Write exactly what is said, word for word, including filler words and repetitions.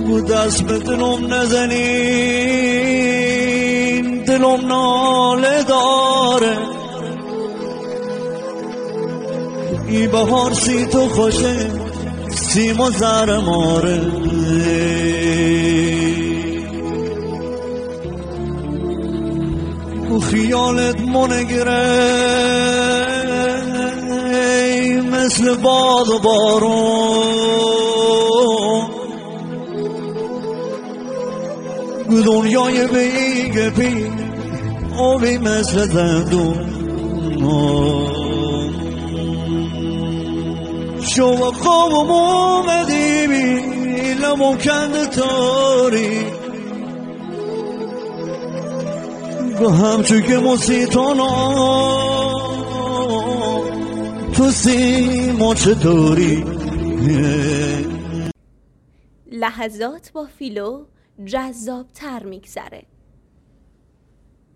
گو دست به دلم نزنین، دلم ناله داره. ای بهار سی تو خوشه، سیم و زر ماره. گو خیالت منگره مثل باد و بارون. گو دنیای بیگه بی آبی مثل زندون. شو خوابم اومدی بی لبم کنده تاری. گو همچون که موسیتانا تو سیما چطوری. لحظات با فیلو جذاب تر میگذره.